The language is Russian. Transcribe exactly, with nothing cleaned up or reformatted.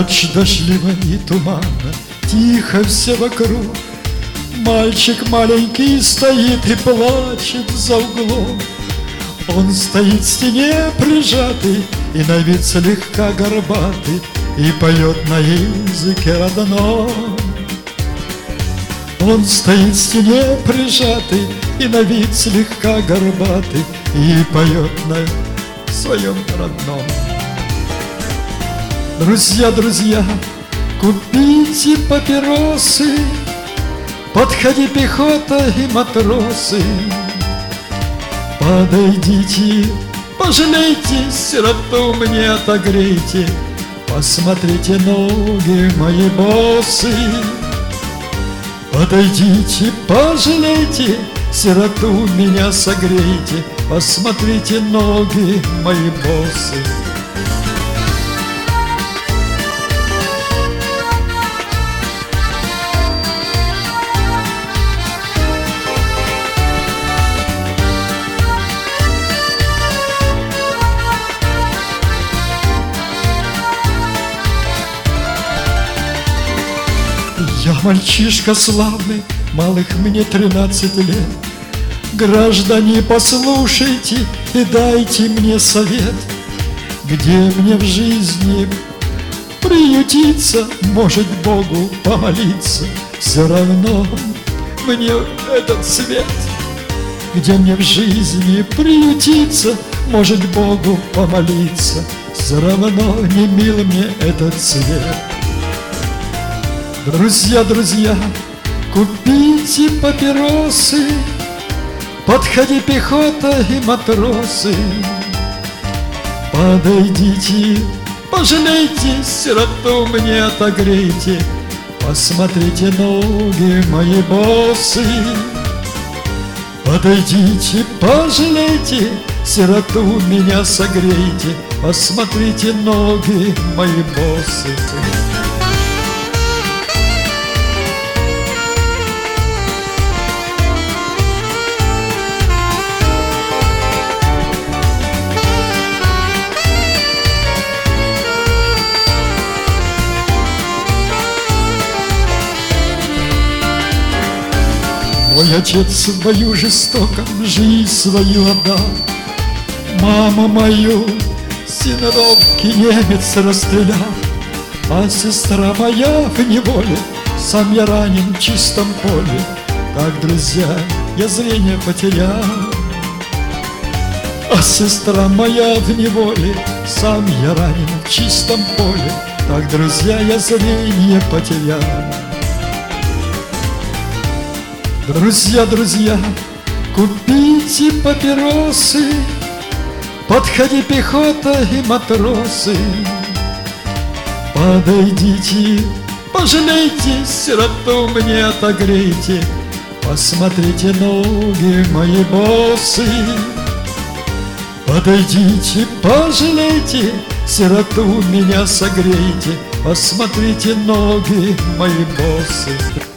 Ночь дождливая и туманна, тихо все вокруг. Мальчик маленький стоит и плачет за углом. Он стоит в стене прижатый и на вид слегка горбатый, и поет на языке родном. Он стоит в стене прижатый и на вид слегка горбатый, и поет на своем родном. Друзья, друзья, купите папиросы, подходи, пехота и матросы. Подойдите, пожалейте, сироту мне отогрейте, посмотрите, ноги мои босы. Подойдите, пожалейте, сироту меня согрейте, посмотрите, ноги мои босы. Я мальчишка славный, малых мне тринадцать лет. Граждане, послушайте и дайте мне совет, где мне в жизни приютиться, может Богу помолиться. Все равно мне этот свет, где мне в жизни приютиться, может Богу помолиться. Все равно не мил мне этот свет. Друзья, друзья, купите папиросы, подходи, пехота и матросы. Подойдите, пожалейте, сироту мне отогрейте, посмотрите, ноги мои босы. Подойдите, пожалейте, сироту меня согрейте, посмотрите, ноги мои босы. Мой отец в бою жестоком жизнь свою отдал, маму мою синодобки немец расстрелял, а сестра моя в неволе, сам я ранен в чистом поле. Так, друзья, я зрение потерял, а сестра моя в неволе, сам я ранен в чистом поле. Так, друзья, я зрение потерял. Друзья, друзья, купите папиросы, подходи, пехота и матросы. Подойдите, пожалейте, сироту мне отогрейте, посмотрите, ноги мои босы. Подойдите, пожалейте, сироту меня согрейте, посмотрите, ноги мои босы.